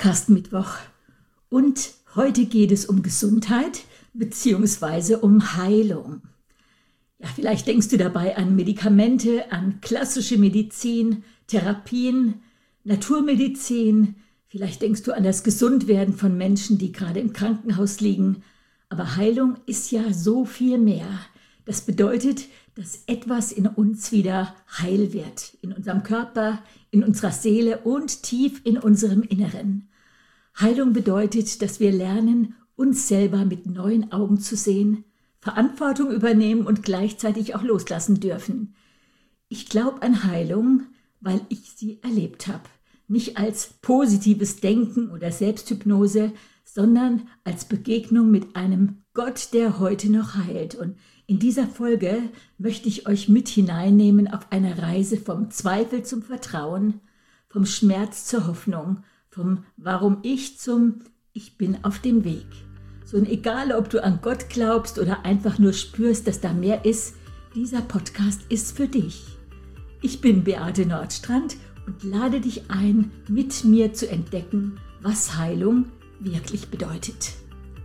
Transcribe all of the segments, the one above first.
Podcast-Mittwoch und heute geht es um Gesundheit bzw. um Heilung. Ja, vielleicht denkst du dabei an Medikamente, an klassische Medizin, Therapien, Naturmedizin. Vielleicht denkst du an das Gesundwerden von Menschen, die gerade im Krankenhaus liegen. Aber Heilung ist ja so viel mehr. Das bedeutet, dass etwas in uns wieder heil wird. In unserem Körper, in unserer Seele und tief in unserem Inneren. Heilung bedeutet, dass wir lernen, uns selber mit neuen Augen zu sehen, Verantwortung übernehmen und gleichzeitig auch loslassen dürfen. Ich glaube an Heilung, weil ich sie erlebt habe. Nicht als positives Denken oder Selbsthypnose, sondern als Begegnung mit einem Gott, der heute noch heilt. Und in dieser Folge möchte ich euch mit hineinnehmen auf eine Reise vom Zweifel zum Vertrauen, vom Schmerz zur Hoffnung, vom Warum ich zum Ich bin auf dem Weg. So, und egal, ob du an Gott glaubst oder einfach nur spürst, dass da mehr ist, dieser Podcast ist für dich. Ich bin Beate Nordstrand und lade dich ein, mit mir zu entdecken, was Heilung wirklich bedeutet.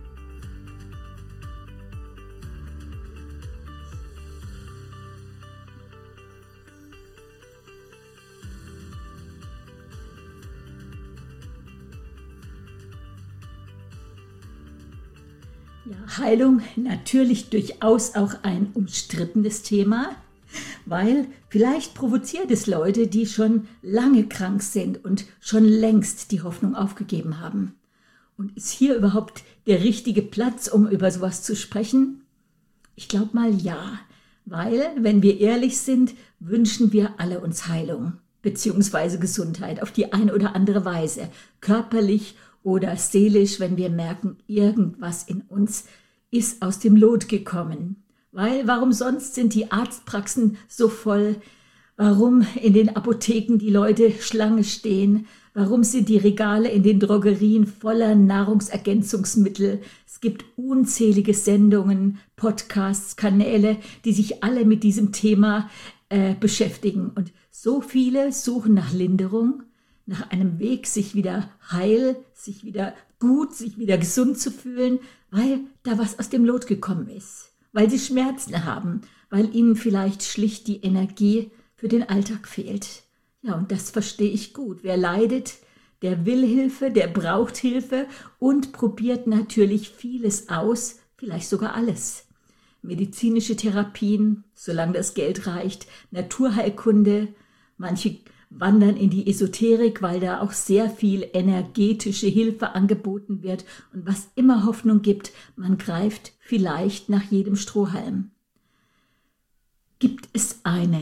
Ja, Heilung natürlich durchaus auch ein umstrittenes Thema, weil vielleicht provoziert es Leute, die schon lange krank sind und schon längst die Hoffnung aufgegeben haben. Und ist hier überhaupt der richtige Platz, um über sowas zu sprechen? Ich glaube mal ja, weil, wenn wir ehrlich sind, wünschen wir alle uns Heilung bzw. Gesundheit auf die eine oder andere Weise, körperlich oder seelisch, wenn wir merken, irgendwas in uns ist aus dem Lot gekommen. Weil, warum sonst sind die Arztpraxen so voll? Warum in den Apotheken die Leute Schlange stehen? Warum sind die Regale in den Drogerien voller Nahrungsergänzungsmittel? Es gibt unzählige Sendungen, Podcasts, Kanäle, die sich alle mit diesem Thema beschäftigen. Und so viele suchen nach Linderung, nach einem Weg, sich wieder heil, sich wieder gut, sich wieder gesund zu fühlen, weil da was aus dem Lot gekommen ist, weil sie Schmerzen haben, weil ihnen vielleicht schlicht die Energie für den Alltag fehlt. Ja, und das verstehe ich gut. Wer leidet, der will Hilfe, der braucht Hilfe und probiert natürlich vieles aus, vielleicht sogar alles. Medizinische Therapien, solange das Geld reicht, Naturheilkunde, manche wandern in die Esoterik, weil da auch sehr viel energetische Hilfe angeboten wird. Und was immer Hoffnung gibt, man greift vielleicht nach jedem Strohhalm. Gibt es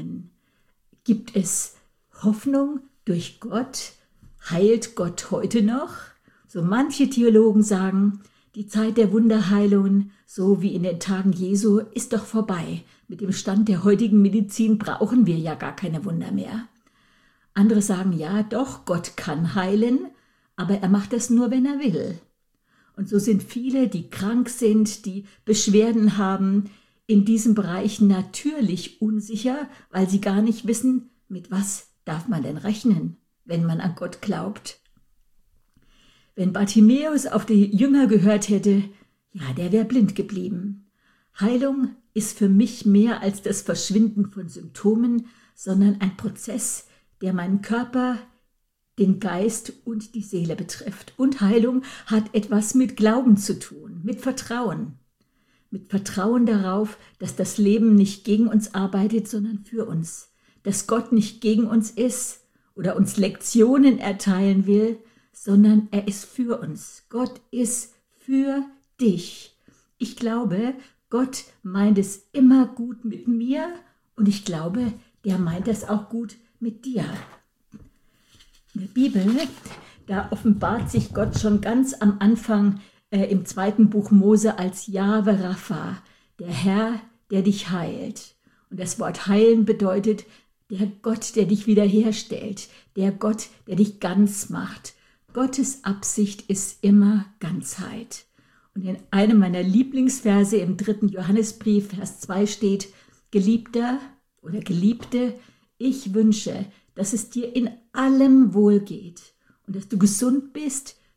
Hoffnung durch Gott? Heilt Gott heute noch? So manche Theologen sagen, die Zeit der Wunderheilungen, so wie in den Tagen Jesu, ist doch vorbei. Mit dem Stand der heutigen Medizin brauchen wir ja gar keine Wunder mehr. Andere sagen, ja doch, Gott kann heilen, aber er macht das nur, wenn er will. Und so sind viele, die krank sind, die Beschwerden haben, in diesem Bereich natürlich unsicher, weil sie gar nicht wissen, mit was darf man denn rechnen, wenn man an Gott glaubt. Wenn Bartimäus auf die Jünger gehört hätte, ja, der wäre blind geblieben. Heilung ist für mich mehr als das Verschwinden von Symptomen, sondern ein Prozess, der meinen Körper, den Geist und die Seele betrifft. Und Heilung hat etwas mit Glauben zu tun, mit Vertrauen. Mit Vertrauen darauf, dass das Leben nicht gegen uns arbeitet, sondern für uns. Dass Gott nicht gegen uns ist oder uns Lektionen erteilen will, sondern er ist für uns. Gott ist für dich. Ich glaube, Gott meint es immer gut mit mir und ich glaube, der meint es auch gut mit dir. In der Bibel, da offenbart sich Gott schon ganz am Anfang im 2. Buch Mose als Jahwe Rapha, der Herr, der dich heilt. Und das Wort heilen bedeutet, der Gott, der dich wiederherstellt, der Gott, der dich ganz macht. Gottes Absicht ist immer Ganzheit. Und in einem meiner Lieblingsverse im 3. Johannesbrief, Vers 2 steht, Geliebter oder Geliebte, ich wünsche, dass es dir in allem wohlgeht und dass du gesund bist,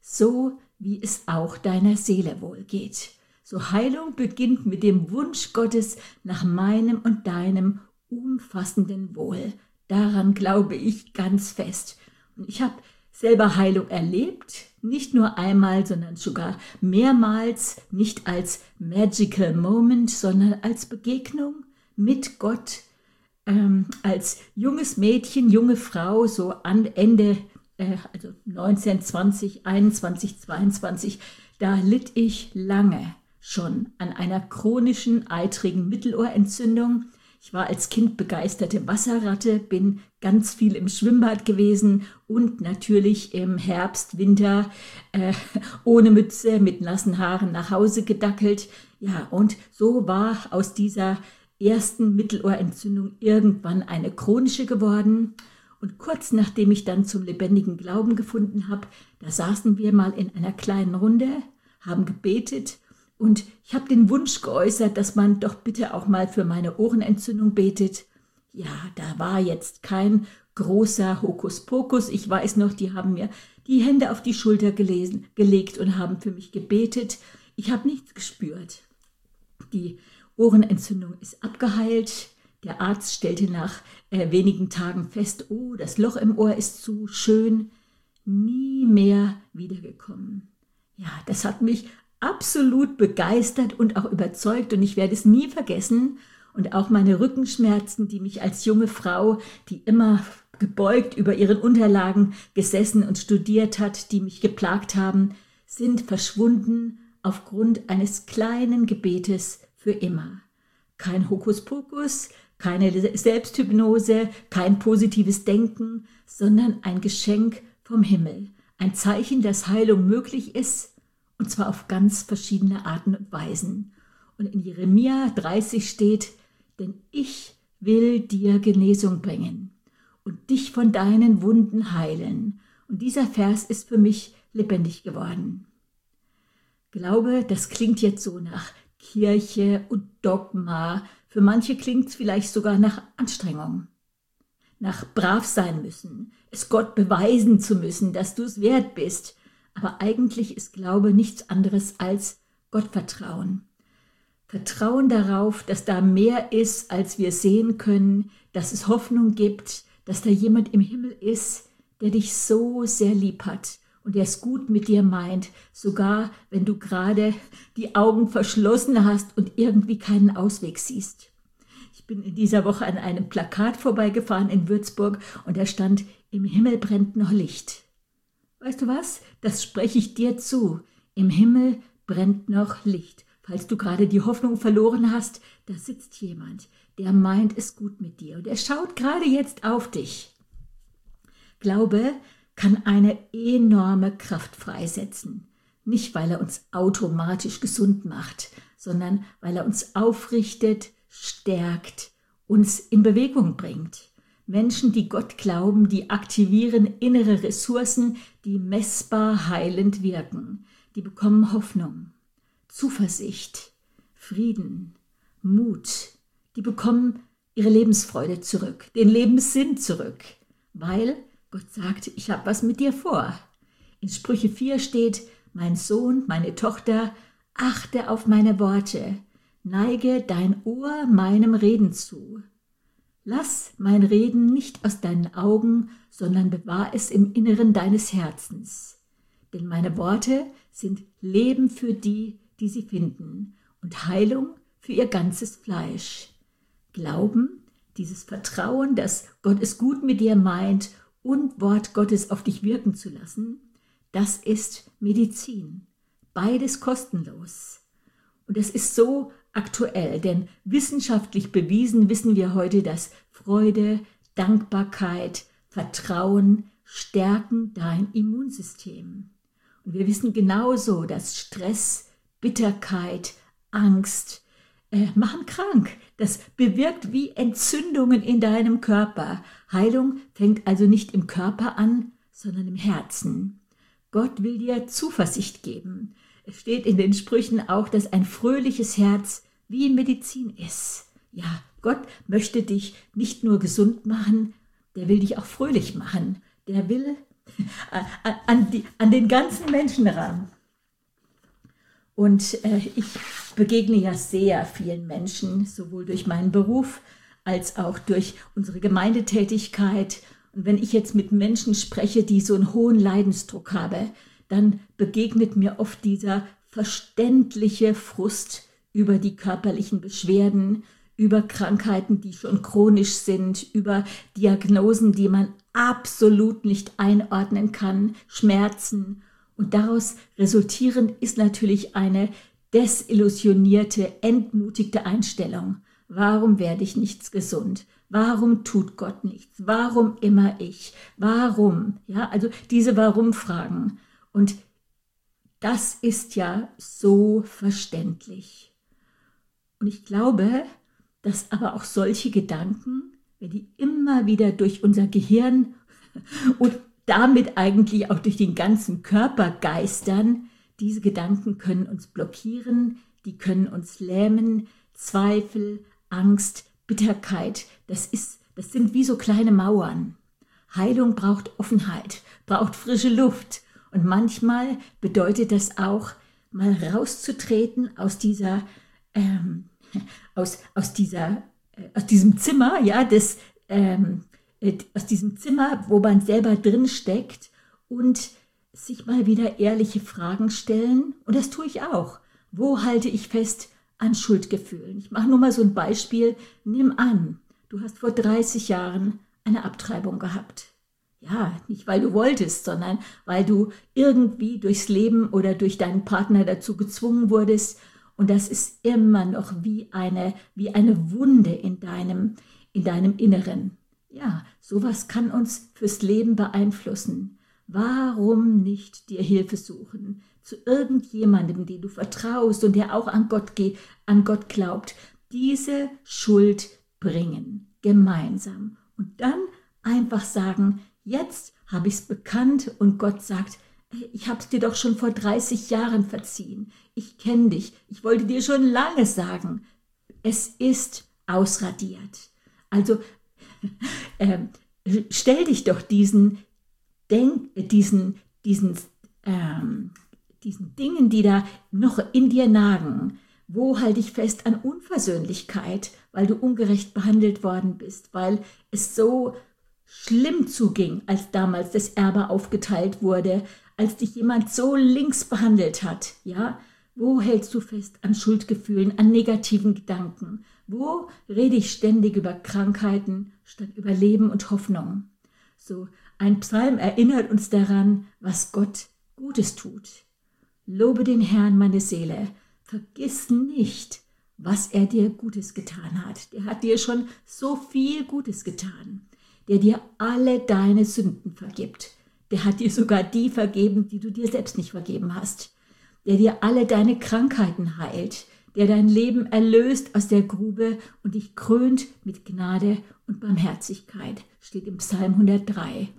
so wie es auch deiner Seele wohlgeht. So Heilung beginnt mit dem Wunsch Gottes nach meinem und deinem umfassenden Wohl. Daran glaube ich ganz fest. Und ich habe selber Heilung erlebt, nicht nur einmal, sondern sogar mehrmals, nicht als Magical Moment, sondern als Begegnung mit Gott, als junges Mädchen, junge Frau, so an Ende, also 19, 20, 21, 22, da litt ich lange schon an einer chronischen, eitrigen Mittelohrentzündung. Ich war als Kind begeisterte Wasserratte, bin ganz viel im Schwimmbad gewesen und natürlich im Herbst, Winter ohne Mütze, mit nassen Haaren nach Hause gedackelt. Ja, und so war aus dieser ersten Mittelohrentzündung irgendwann eine chronische geworden. Und kurz nachdem ich dann zum lebendigen Glauben gefunden habe, da saßen wir mal in einer kleinen Runde, haben gebetet. Und ich habe den Wunsch geäußert, dass man doch bitte auch mal für meine Ohrenentzündung betet. Ja, da war jetzt kein großer Hokuspokus. Ich weiß noch, die haben mir die Hände auf die Schulter gelegt und haben für mich gebetet. Ich habe nichts gespürt. Die Ohrenentzündung ist abgeheilt. Der Arzt stellte nach wenigen Tagen fest, oh, das Loch im Ohr ist zu schön. Nie mehr wiedergekommen. Ja, das hat mich absolut begeistert und auch überzeugt und ich werde es nie vergessen. Und auch meine Rückenschmerzen, die mich als junge Frau, die immer gebeugt über ihren Unterlagen gesessen und studiert hat, die mich geplagt haben, sind verschwunden aufgrund eines kleinen Gebetes für immer. Kein Hokuspokus, keine Selbsthypnose, kein positives Denken, sondern ein Geschenk vom Himmel. Ein Zeichen, dass Heilung möglich ist, und zwar auf ganz verschiedene Arten und Weisen. Und in Jeremia 30 steht, denn ich will dir Genesung bringen und dich von deinen Wunden heilen. Und dieser Vers ist für mich lebendig geworden. Glaube, das klingt jetzt so nach Kirche und Dogma. Für manche klingt es vielleicht sogar nach Anstrengung, nach brav sein müssen, es Gott beweisen zu müssen, dass du es wert bist. Aber eigentlich ist Glaube nichts anderes als Gottvertrauen. Vertrauen darauf, dass da mehr ist, als wir sehen können, dass es Hoffnung gibt, dass da jemand im Himmel ist, der dich so sehr lieb hat und der es gut mit dir meint, sogar wenn du gerade die Augen verschlossen hast und irgendwie keinen Ausweg siehst. Ich bin in dieser Woche an einem Plakat vorbeigefahren in Würzburg und da stand, im Himmel brennt noch Licht. Weißt du was? Das spreche ich dir zu. Im Himmel brennt noch Licht. Falls du gerade die Hoffnung verloren hast, da sitzt jemand, der meint es gut mit dir und er schaut gerade jetzt auf dich. Glaube kann eine enorme Kraft freisetzen. Nicht, weil er uns automatisch gesund macht, sondern weil er uns aufrichtet, stärkt, uns in Bewegung bringt. Menschen, die Gott glauben, die aktivieren innere Ressourcen, die messbar heilend wirken. Die bekommen Hoffnung, Zuversicht, Frieden, Mut. Die bekommen ihre Lebensfreude zurück, den Lebenssinn zurück, weil Gott sagt, ich habe was mit dir vor. In Sprüche 4 steht, mein Sohn, meine Tochter, achte auf meine Worte, neige dein Ohr meinem Reden zu. Lass mein Reden nicht aus deinen Augen, sondern bewahr es im Inneren deines Herzens. Denn meine Worte sind Leben für die, die sie finden, und Heilung für ihr ganzes Fleisch. Glauben, dieses Vertrauen, dass Gott es gut mit dir meint und Wort Gottes auf dich wirken zu lassen, das ist Medizin. Beides kostenlos. Und es ist so aktuell, denn wissenschaftlich bewiesen wissen wir heute, dass Freude, Dankbarkeit, Vertrauen stärken dein Immunsystem. Und wir wissen genauso, dass Stress, Bitterkeit, Angst machen krank. Das bewirkt wie Entzündungen in deinem Körper. Heilung fängt also nicht im Körper an, sondern im Herzen. Gott will dir Zuversicht geben. Es steht in den Sprüchen auch, dass ein fröhliches Herz wie Medizin ist. Ja, Gott möchte dich nicht nur gesund machen, der will dich auch fröhlich machen. Der will, an den ganzen Menschen ran. Und ich begegne ja sehr vielen Menschen, sowohl durch meinen Beruf als auch durch unsere Gemeindetätigkeit. Und wenn ich jetzt mit Menschen spreche, die so einen hohen Leidensdruck haben, dann begegnet mir oft dieser verständliche Frust über die körperlichen Beschwerden, über Krankheiten, die schon chronisch sind, über Diagnosen, die man absolut nicht einordnen kann, Schmerzen. Und daraus resultierend ist natürlich eine desillusionierte, entmutigte Einstellung. Warum werde ich nicht gesund? Warum tut Gott nichts? Warum immer ich? Warum? Ja, also diese Warum-Fragen. Und das ist ja so verständlich. Und ich glaube, dass aber auch solche Gedanken, wenn die immer wieder durch unser Gehirn und damit eigentlich auch durch den ganzen Körper geistern, diese Gedanken können uns blockieren, die können uns lähmen. Zweifel, Angst, Bitterkeit, das sind wie so kleine Mauern. Heilung braucht Offenheit, braucht frische Luft. Und manchmal bedeutet das auch, mal rauszutreten aus diesem Zimmer, ja, aus diesem Zimmer, wo man selber drin steckt und sich mal wieder ehrliche Fragen stellen. Und das tue ich auch. Wo halte ich fest an Schuldgefühlen? Ich mache nur mal so ein Beispiel. Nimm an, du hast vor 30 Jahren eine Abtreibung gehabt. Ja, nicht weil du wolltest, sondern weil du irgendwie durchs Leben oder durch deinen Partner dazu gezwungen wurdest. Und das ist immer noch wie eine Wunde in deinem Inneren. Ja, sowas kann uns fürs Leben beeinflussen. Warum nicht dir Hilfe suchen? Zu irgendjemandem, den du vertraust und der auch an Gott glaubt. Diese Schuld bringen, gemeinsam. Und dann einfach sagen, jetzt habe ich es bekannt und Gott sagt, ich habe es dir doch schon vor 30 Jahren verziehen. Ich kenne dich. Ich wollte dir schon lange sagen, es ist ausradiert. Also stell dich doch diesen Dingen, die da noch in dir nagen. Wo halte ich fest an Unversöhnlichkeit, weil du ungerecht behandelt worden bist, weil es so schlimm zuging, als damals das Erbe aufgeteilt wurde, als dich jemand so links behandelt hat, ja? Wo hältst du fest an Schuldgefühlen, an negativen Gedanken? Wo rede ich ständig über Krankheiten statt über Leben und Hoffnung? So, ein Psalm erinnert uns daran, was Gott Gutes tut. Lobe den Herrn, meine Seele, vergiss nicht, was er dir Gutes getan hat. Der hat dir schon so viel Gutes getan, der dir alle deine Sünden vergibt. Der hat dir sogar die vergeben, die du dir selbst nicht vergeben hast. Der dir alle deine Krankheiten heilt, der dein Leben erlöst aus der Grube und dich krönt mit Gnade und Barmherzigkeit, steht im Psalm 103.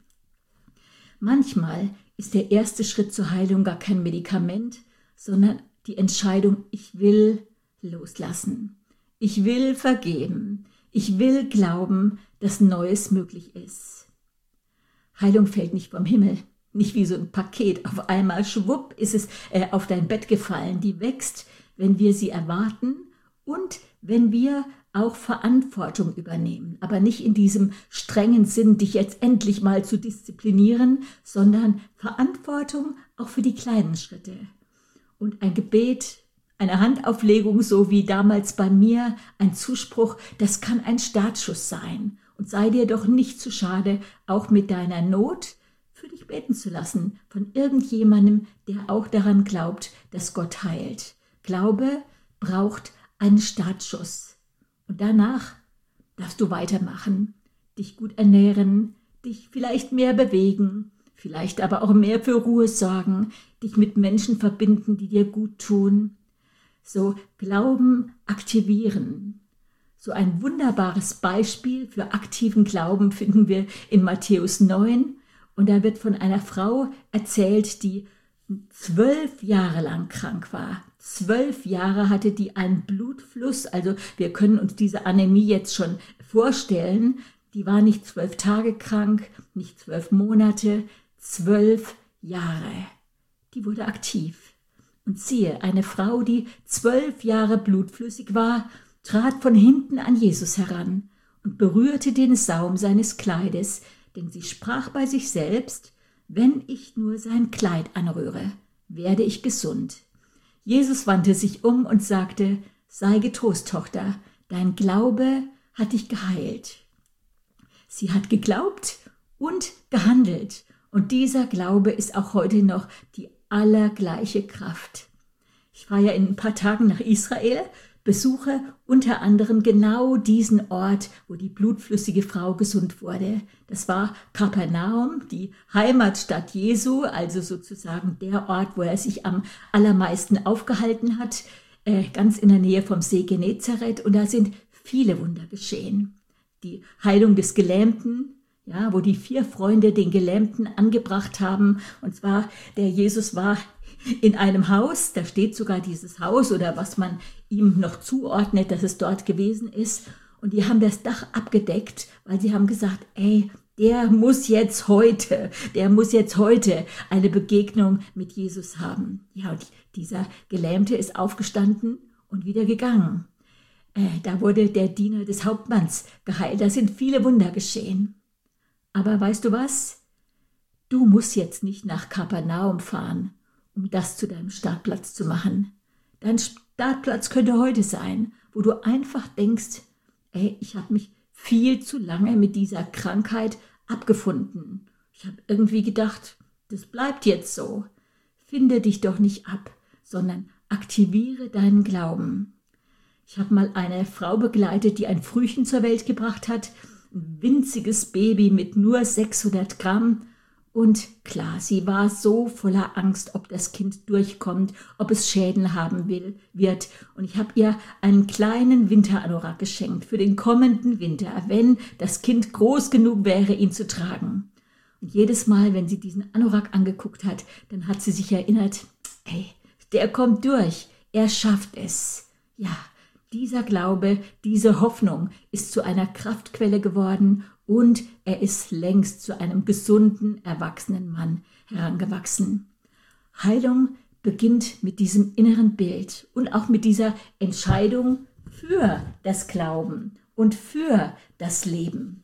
Manchmal ist der erste Schritt zur Heilung gar kein Medikament, sondern die Entscheidung, ich will loslassen. Ich will vergeben. Ich will glauben, dass Neues möglich ist. Heilung fällt nicht vom Himmel, nicht wie so ein Paket. Auf einmal, schwupp, ist es auf dein Bett gefallen. Die wächst, wenn wir sie erwarten und wenn wir auch Verantwortung übernehmen. Aber nicht in diesem strengen Sinn, dich jetzt endlich mal zu disziplinieren, sondern Verantwortung auch für die kleinen Schritte. Und ein Gebet, eine Handauflegung, so wie damals bei mir, ein Zuspruch, das kann ein Startschuss sein. Und sei dir doch nicht zu schade, auch mit deiner Not für dich beten zu lassen von irgendjemandem, der auch daran glaubt, dass Gott heilt. Glaube braucht einen Startschuss. Und danach darfst du weitermachen, dich gut ernähren, dich vielleicht mehr bewegen, vielleicht aber auch mehr für Ruhe sorgen, dich mit Menschen verbinden, die dir gut tun. So Glauben aktivieren. So ein wunderbares Beispiel für aktiven Glauben finden wir in Matthäus 9. Und da wird von einer Frau erzählt, die 12 Jahre lang krank war. 12 Jahre hatte die einen Blutfluss. Also wir können uns diese Anämie jetzt schon vorstellen. Die war nicht 12 Tage krank, nicht 12 Monate, 12 Jahre. Die wurde aktiv. Und siehe, eine Frau, die 12 Jahre blutflüssig war, trat von hinten an Jesus heran und berührte den Saum seines Kleides, denn sie sprach bei sich selbst: Wenn ich nur sein Kleid anrühre, werde ich gesund. Jesus wandte sich um und sagte: Sei getrost, Tochter, dein Glaube hat dich geheilt. Sie hat geglaubt und gehandelt, und dieser Glaube ist auch heute noch die allergleiche Kraft. Ich fahre ja in ein paar Tagen nach Israel, besuche unter anderem genau diesen Ort, wo die blutflüssige Frau gesund wurde. Das war Kapernaum, die Heimatstadt Jesu, also sozusagen der Ort, wo er sich am allermeisten aufgehalten hat, ganz in der Nähe vom See Genezareth. Und da sind viele Wunder geschehen. Die Heilung des Gelähmten, ja, wo die 4 Freunde den Gelähmten angebracht haben. Und zwar, der Jesus war in einem Haus, da steht sogar dieses Haus oder was man ihm noch zuordnet, dass es dort gewesen ist. Und die haben das Dach abgedeckt, weil sie haben gesagt, der muss jetzt heute eine Begegnung mit Jesus haben. Ja, und dieser Gelähmte ist aufgestanden und wieder gegangen. Da wurde der Diener des Hauptmanns geheilt. Da sind viele Wunder geschehen. Aber weißt du was? Du musst jetzt nicht nach Kapernaum fahren, um das zu deinem Startplatz zu machen. Dein Startplatz könnte heute sein, wo du einfach denkst, ich habe mich viel zu lange mit dieser Krankheit abgefunden. Ich habe irgendwie gedacht, das bleibt jetzt so. Finde dich doch nicht ab, sondern aktiviere deinen Glauben. Ich habe mal eine Frau begleitet, die ein Frühchen zur Welt gebracht hat, ein winziges Baby mit nur 600 Gramm. Und klar, sie war so voller Angst, ob das Kind durchkommt, ob es Schäden haben wird. Und ich habe ihr einen kleinen Winteranorak geschenkt für den kommenden Winter, wenn das Kind groß genug wäre, ihn zu tragen. Und jedes Mal, wenn sie diesen Anorak angeguckt hat, dann hat sie sich erinnert, der kommt durch, er schafft es. Ja, dieser Glaube, diese Hoffnung ist zu einer Kraftquelle geworden und er ist längst zu einem gesunden, erwachsenen Mann herangewachsen. Heilung beginnt mit diesem inneren Bild und auch mit dieser Entscheidung für das Glauben und für das Leben.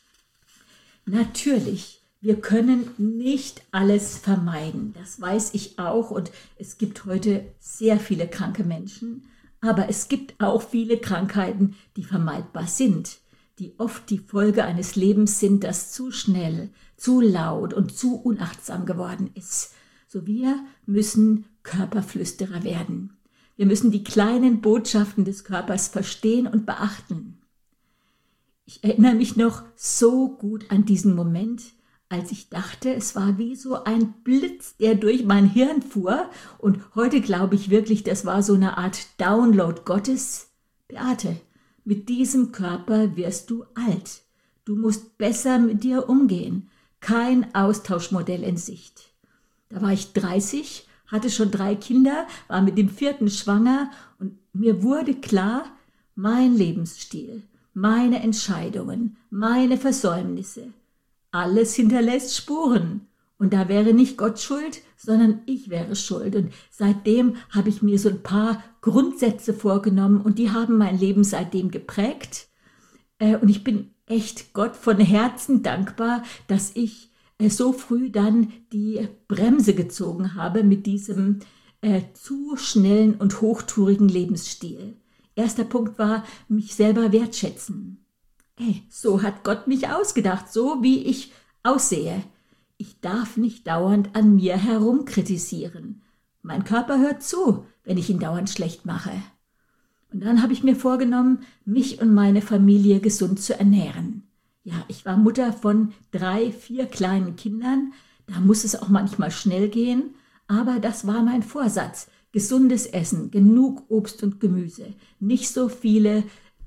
Natürlich, wir können nicht alles vermeiden, das weiß ich auch, und es gibt heute sehr viele kranke Menschen. Aber es gibt auch viele Krankheiten, die vermeidbar sind, die oft die Folge eines Lebens sind, das zu schnell, zu laut und zu unachtsam geworden ist. So wir müssen Körperflüsterer werden. Wir müssen die kleinen Botschaften des Körpers verstehen und beachten. Ich erinnere mich noch so gut an diesen Moment, als ich dachte, es war wie so ein Blitz, der durch mein Hirn fuhr. Und heute glaube ich wirklich, das war so eine Art Download Gottes. Beate, mit diesem Körper wirst du alt. Du musst besser mit dir umgehen. Kein Austauschmodell in Sicht. Da war ich 30, hatte schon 3 Kinder, war mit dem 4. schwanger und mir wurde klar, mein Lebensstil, meine Entscheidungen, meine Versäumnisse, alles hinterlässt Spuren. Und da wäre nicht Gott schuld, sondern ich wäre schuld. Und seitdem habe ich mir so ein paar Grundsätze vorgenommen und die haben mein Leben seitdem geprägt. Und ich bin echt Gott von Herzen dankbar, dass ich so früh dann die Bremse gezogen habe mit diesem zu schnellen und hochtourigen Lebensstil. Erster Punkt war, mich selber wertschätzen. So hat Gott mich ausgedacht, so wie ich aussehe. Ich darf nicht dauernd an mir herumkritisieren. Mein Körper hört zu, wenn ich ihn dauernd schlecht mache. Und dann habe ich mir vorgenommen, mich und meine Familie gesund zu ernähren. Ja, ich war Mutter von 3, 4 kleinen Kindern. Da muss es auch manchmal schnell gehen. Aber das war mein Vorsatz. Gesundes Essen, genug Obst und Gemüse, nicht so viele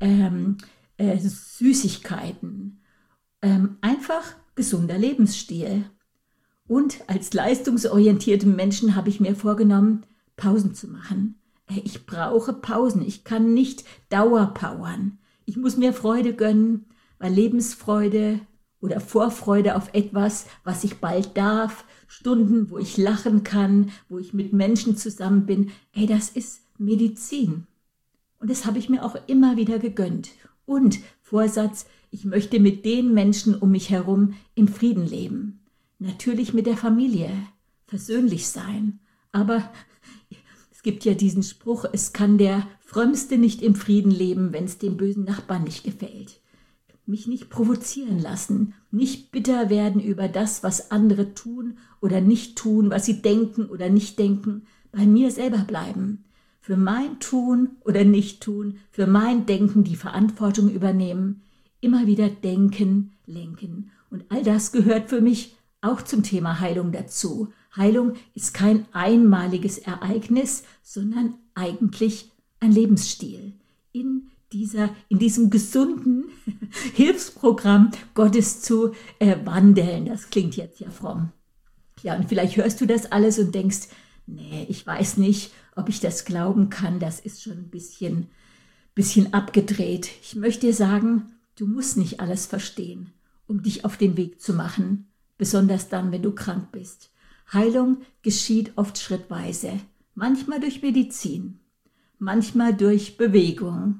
Süßigkeiten, einfach gesunder Lebensstil. Und als leistungsorientiertem Menschen habe ich mir vorgenommen, Pausen zu machen. Ich brauche Pausen, ich kann nicht dauerpowern. Ich muss mir Freude gönnen, weil Lebensfreude oder Vorfreude auf etwas, was ich bald darf, Stunden, wo ich lachen kann, wo ich mit Menschen zusammen bin. Das ist Medizin. Und das habe ich mir auch immer wieder gegönnt. Und Vorsatz, ich möchte mit den Menschen um mich herum im Frieden leben. Natürlich mit der Familie, versöhnlich sein. Aber es gibt ja diesen Spruch, es kann der Frömmste nicht im Frieden leben, wenn es dem bösen Nachbarn nicht gefällt. Mich nicht provozieren lassen, nicht bitter werden über das, was andere tun oder nicht tun, was sie denken oder nicht denken, bei mir selber bleiben. Für mein Tun oder Nicht-Tun, für mein Denken die Verantwortung übernehmen, immer wieder denken, lenken. Und all das gehört für mich auch zum Thema Heilung dazu. Heilung ist kein einmaliges Ereignis, sondern eigentlich ein Lebensstil. In diesem gesunden Hilfsprogramm Gottes zu wandeln. Das klingt jetzt ja fromm. Ja, und vielleicht hörst du das alles und denkst, nee, ich weiß nicht, ob ich das glauben kann. Das ist schon ein bisschen abgedreht. Ich möchte dir sagen, du musst nicht alles verstehen, um dich auf den Weg zu machen, besonders dann, wenn du krank bist. Heilung geschieht oft schrittweise, manchmal durch Medizin, manchmal durch Bewegung.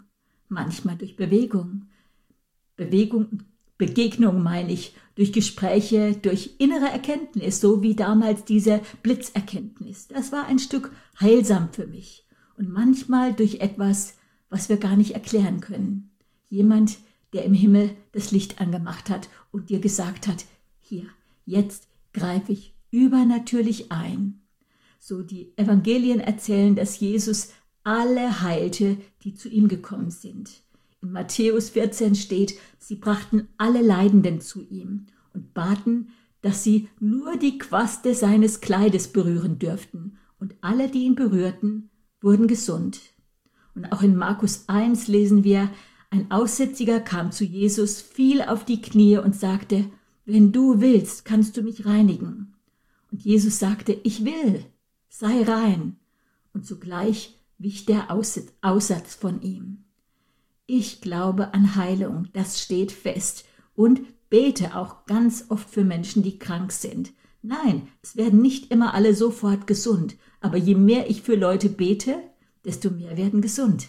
Begegnung meine ich, durch Gespräche, durch innere Erkenntnis, so wie damals diese Blitzerkenntnis. Das war ein Stück heilsam für mich. Und manchmal durch etwas, was wir gar nicht erklären können. Jemand, der im Himmel das Licht angemacht hat und dir gesagt hat, hier, jetzt greife ich übernatürlich ein. So die Evangelien erzählen, dass Jesus alle heilte, die zu ihm gekommen sind. In Matthäus 14 steht, sie brachten alle Leidenden zu ihm und baten, dass sie nur die Quaste seines Kleides berühren dürften. Und alle, die ihn berührten, wurden gesund. Und auch in Markus 1 lesen wir, ein Aussätziger kam zu Jesus, fiel auf die Knie und sagte, wenn du willst, kannst du mich reinigen. Und Jesus sagte, ich will, sei rein. Und sogleich wich der Aussatz von ihm. Ich glaube an Heilung, das steht fest. Und bete auch ganz oft für Menschen, die krank sind. Nein, es werden nicht immer alle sofort gesund. Aber je mehr ich für Leute bete, desto mehr werden gesund.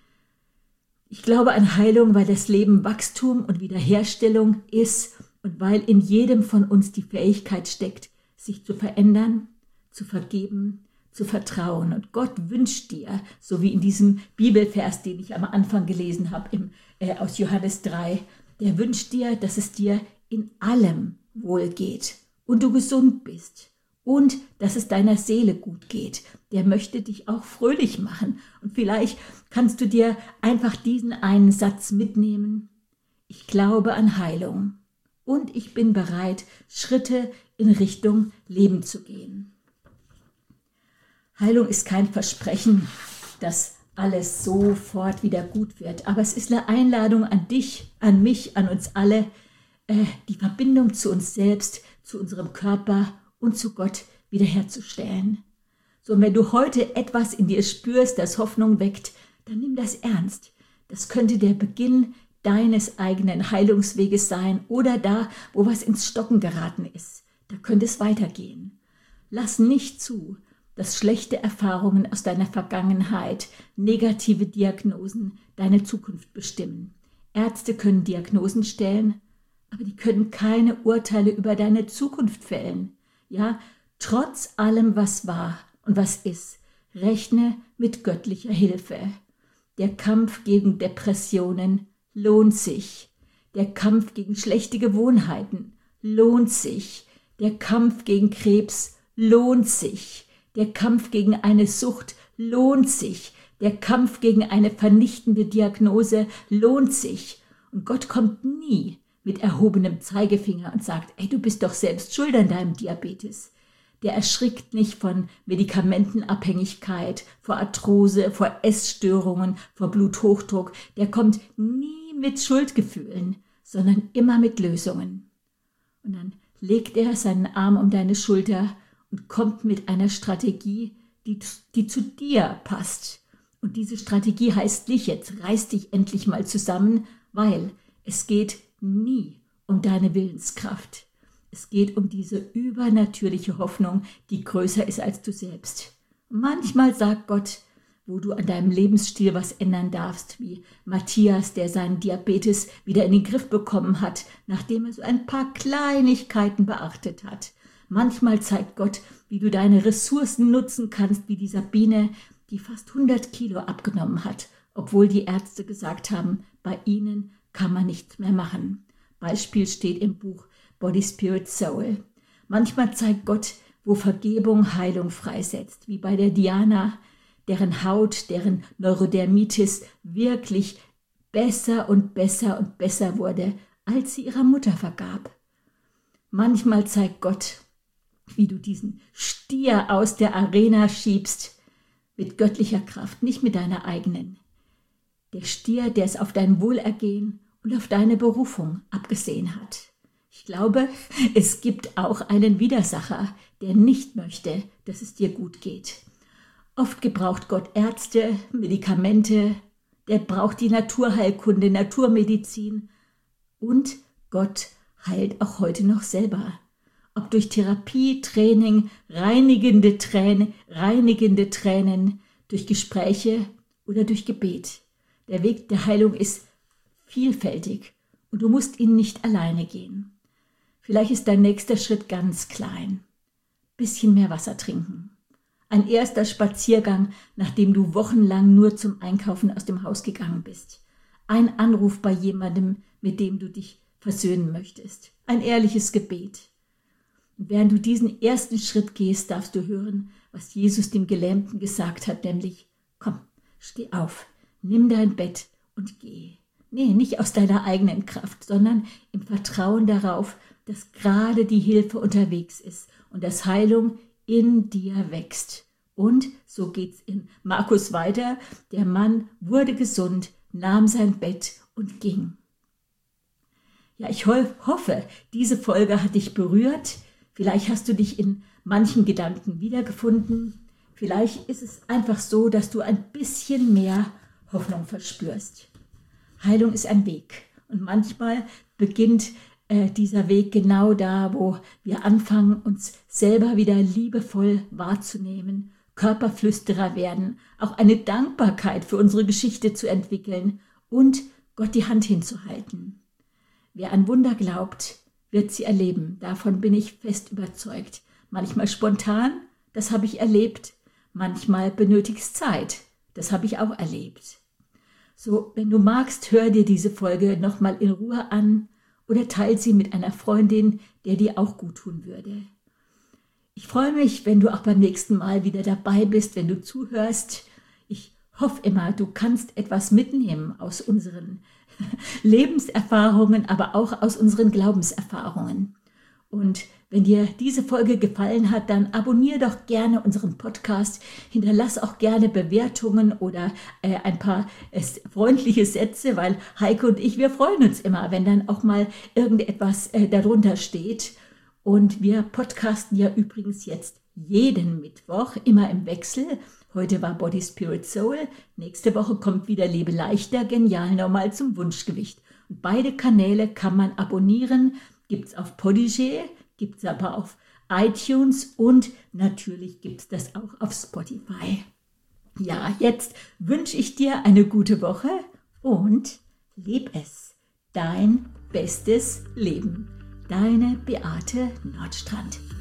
Ich glaube an Heilung, weil das Leben Wachstum und Wiederherstellung ist und weil in jedem von uns die Fähigkeit steckt, sich zu verändern, zu vergeben, zu vertrauen. Und Gott wünscht dir, so wie in diesem Bibelvers, den ich am Anfang gelesen habe, aus Johannes 3, der wünscht dir, dass es dir in allem wohl geht und du gesund bist und dass es deiner Seele gut geht. Der möchte dich auch fröhlich machen. Und vielleicht kannst du dir einfach diesen einen Satz mitnehmen. Ich glaube an Heilung und ich bin bereit, Schritte in Richtung Leben zu gehen. Heilung ist kein Versprechen, dass alles sofort wieder gut wird. Aber es ist eine Einladung an dich, an mich, an uns alle, die Verbindung zu uns selbst, zu unserem Körper und zu Gott wiederherzustellen. So, und wenn du heute etwas in dir spürst, das Hoffnung weckt, dann nimm das ernst. Das könnte der Beginn deines eigenen Heilungsweges sein oder da, wo was ins Stocken geraten ist. Da könnte es weitergehen. Lass nicht zu, dass schlechte Erfahrungen aus deiner Vergangenheit, negative Diagnosen deine Zukunft bestimmen. Ärzte können Diagnosen stellen, aber die können keine Urteile über deine Zukunft fällen. Ja, trotz allem, was war und was ist, rechne mit göttlicher Hilfe. Der Kampf gegen Depressionen lohnt sich. Der Kampf gegen schlechte Gewohnheiten lohnt sich. Der Kampf gegen Krebs lohnt sich. Der Kampf gegen eine Sucht lohnt sich. Der Kampf gegen eine vernichtende Diagnose lohnt sich. Und Gott kommt nie mit erhobenem Zeigefinger und sagt, ey, du bist doch selbst schuld an deinem Diabetes. Der erschrickt nicht von Medikamentenabhängigkeit, vor Arthrose, vor Essstörungen, vor Bluthochdruck. Der kommt nie mit Schuldgefühlen, sondern immer mit Lösungen. Und dann legt er seinen Arm um deine Schulter und kommt mit einer Strategie, die zu dir passt. Und diese Strategie heißt nicht, jetzt reiß dich endlich mal zusammen, weil es geht nie um deine Willenskraft. Es geht um diese übernatürliche Hoffnung, die größer ist als du selbst. Manchmal sagt Gott, wo du an deinem Lebensstil was ändern darfst, wie Matthias, der seinen Diabetes wieder in den Griff bekommen hat, nachdem er so ein paar Kleinigkeiten beachtet hat. Manchmal zeigt Gott, wie du deine Ressourcen nutzen kannst, wie die Sabine, die fast 100 Kilo abgenommen hat, obwohl die Ärzte gesagt haben, bei ihnen kann man nichts mehr machen. Beispiel steht im Buch Body, Spirit, Soul. Manchmal zeigt Gott, wo Vergebung Heilung freisetzt, wie bei der Diana, deren Haut, deren Neurodermitis wirklich besser und besser und besser wurde, als sie ihrer Mutter vergab. Manchmal zeigt Gott, wie du diesen Stier aus der Arena schiebst, mit göttlicher Kraft, nicht mit deiner eigenen. Der Stier, der es auf dein Wohlergehen und auf deine Berufung abgesehen hat. Ich glaube, es gibt auch einen Widersacher, der nicht möchte, dass es dir gut geht. Oft gebraucht Gott Ärzte, Medikamente, der braucht die Naturheilkunde, Naturmedizin und Gott heilt auch heute noch selber. Ob durch Therapie, Training, reinigende Tränen, durch Gespräche oder durch Gebet. Der Weg der Heilung ist vielfältig und du musst ihn nicht alleine gehen. Vielleicht ist dein nächster Schritt ganz klein. Bisschen mehr Wasser trinken. Ein erster Spaziergang, nachdem du wochenlang nur zum Einkaufen aus dem Haus gegangen bist. Ein Anruf bei jemandem, mit dem du dich versöhnen möchtest. Ein ehrliches Gebet. Und während du diesen ersten Schritt gehst, darfst du hören, was Jesus dem Gelähmten gesagt hat, nämlich, komm, steh auf, nimm dein Bett und geh. Nee, nicht aus deiner eigenen Kraft, sondern im Vertrauen darauf, dass gerade die Hilfe unterwegs ist und dass Heilung in dir wächst. Und so geht's in Markus weiter. Der Mann wurde gesund, nahm sein Bett und ging. Ja, ich hoffe, diese Folge hat dich berührt. Vielleicht hast du dich in manchen Gedanken wiedergefunden. Vielleicht ist es einfach so, dass du ein bisschen mehr Hoffnung verspürst. Heilung ist ein Weg. Und manchmal beginnt dieser Weg genau da, wo wir anfangen, uns selber wieder liebevoll wahrzunehmen, Körperflüsterer werden, auch eine Dankbarkeit für unsere Geschichte zu entwickeln und Gott die Hand hinzuhalten. Wer an Wunder glaubt, wird sie erleben. Davon bin ich fest überzeugt. Manchmal spontan, das habe ich erlebt. Manchmal benötigt es Zeit, das habe ich auch erlebt. So, wenn du magst, hör dir diese Folge nochmal in Ruhe an oder teile sie mit einer Freundin, der dir auch gut tun würde. Ich freue mich, wenn du auch beim nächsten Mal wieder dabei bist, wenn du zuhörst. Ich hoffe immer, du kannst etwas mitnehmen aus unseren Lebenserfahrungen, aber auch aus unseren Glaubenserfahrungen. Und wenn dir diese Folge gefallen hat, dann abonniere doch gerne unseren Podcast, hinterlass auch gerne Bewertungen oder ein paar freundliche Sätze, weil Heike und ich, wir freuen uns immer, wenn dann auch mal irgendetwas darunter steht. Und wir podcasten ja übrigens jetzt jeden Mittwoch, immer im Wechsel. Heute war Body, Spirit, Soul. Nächste Woche kommt wieder Lebe leichter, genial, normal zum Wunschgewicht. Und beide Kanäle kann man abonnieren. Gibt es auf Podigy, gibt es aber auf iTunes und natürlich gibt es das auch auf Spotify. Ja, jetzt wünsche ich dir eine gute Woche und leb es. Dein bestes Leben. Deine Beate Nordstrand.